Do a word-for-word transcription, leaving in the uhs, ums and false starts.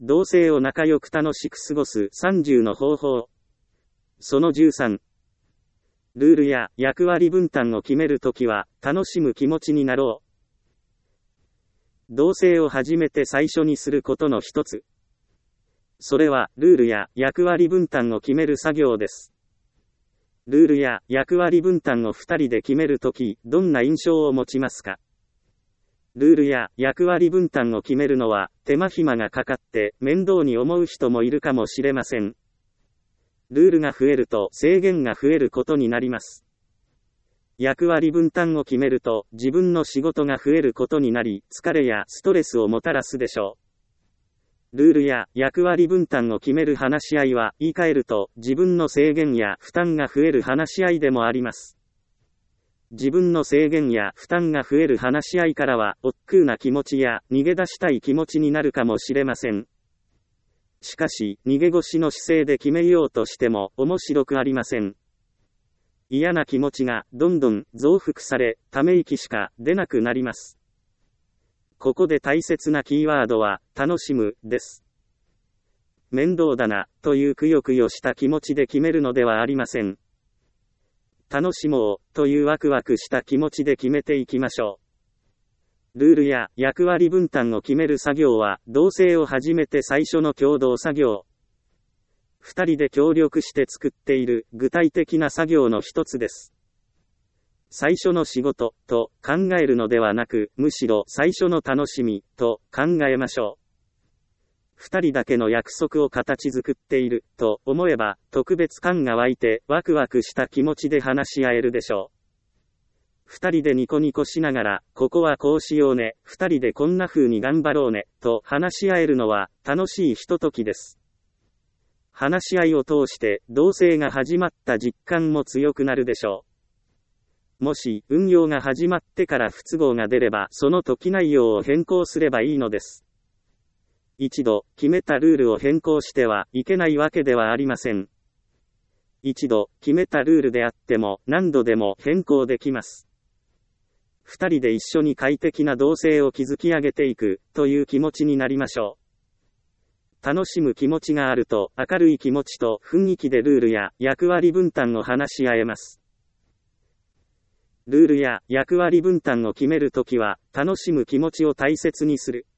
同性を仲良く楽しく過ごすさんじゅうの方法。そのじゅうさん。ルールや役割分担を決めるときは、楽しむ気持ちになろう。同性を初めて最初にすることの一つ。それは、ルールや役割分担を決める作業です。ルールや役割分担を二人で決めるとき、どんな印象を持ちますか？ルールや役割分担を決めるのは、手間暇がかかって面倒に思う人もいるかもしれません。ルールが増えると制限が増えることになります。役割分担を決めると自分の仕事が増えることになり、疲れやストレスをもたらすでしょう。ルールや役割分担を決める話し合いは、言い換えると自分の制限や負担が増える話し合いでもあります。自分の制限や負担が増える話し合いからは、億劫な気持ちや逃げ出したい気持ちになるかもしれません。しかし、逃げ腰の姿勢で決めようとしても面白くありません。嫌な気持ちがどんどん増幅され、ため息しか出なくなります。ここで大切なキーワードは、楽しむ、です。面倒だな、というくよくよした気持ちで決めるのではありません。楽しもう、というワクワクした気持ちで決めていきましょう。ルールや役割分担を決める作業は、同性を始めて最初の共同作業。二人で協力して作っている具体的な作業の一つです。最初の仕事、と考えるのではなく、むしろ最初の楽しみ、と考えましょう。二人だけの約束を形作っている、と思えば、特別感が湧いて、ワクワクした気持ちで話し合えるでしょう。二人でニコニコしながら、ここはこうしようね、二人でこんな風に頑張ろうね、と話し合えるのは、楽しいひとときです。話し合いを通して、同棲が始まった実感も強くなるでしょう。もし、運用が始まってから不都合が出れば、その時内容を変更すればいいのです。一度、決めたルールを変更してはいけないわけではありません。一度、決めたルールであっても、何度でも変更できます。二人で一緒に快適な同棲を築き上げていく、という気持ちになりましょう。楽しむ気持ちがあると、明るい気持ちと雰囲気でルールや役割分担を話し合えます。ルールや役割分担を決めるときは、楽しむ気持ちを大切にする。